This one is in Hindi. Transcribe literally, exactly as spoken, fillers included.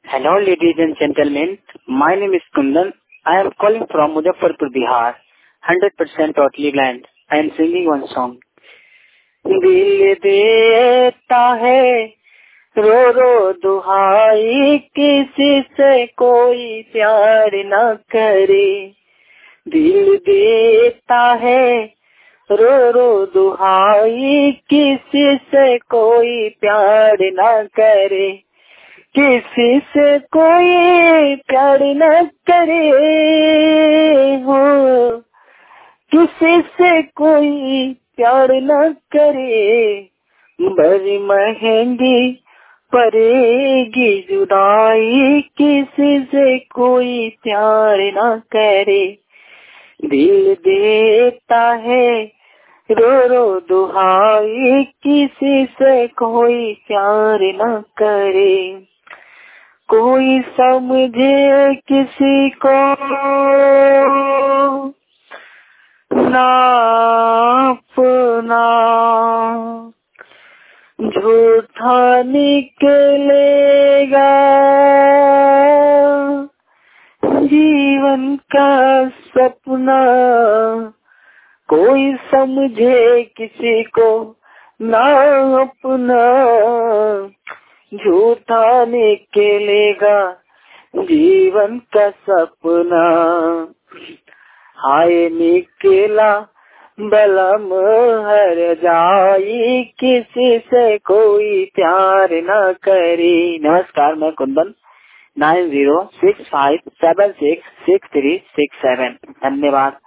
Hello, ladies and gentlemen. My name is Kundan. I am calling from Muzaffarpur, Bihar. one hundred percent totally blind. I am singing one song. दिल देता है रो रो दुहाई, किसी से कोई प्यार न करे। दिल देता है रो रो दुहाई, किसी से कोई प्यार न करे। किसी से कोई प्यार न करे हो, किसी से कोई प्यार न करे। बड़ी महंगी पड़ेगी जुदाई, किसी से कोई प्यार न करे। दिल देता है रो रो दुहाई, किसी से कोई प्यार न करे। कोई समझे किसी को ना अपना, झूठा निकलेगा जीवन का सपना। कोई समझे किसी को ना अपना, झूठा निकलेगा जीवन का सपना। हाय निकला बलम हर जाई, किसी से कोई प्यार न करे। नमस्कार, मैं Kundan. Nine zero six five seven six six three six seven. धन्यवाद।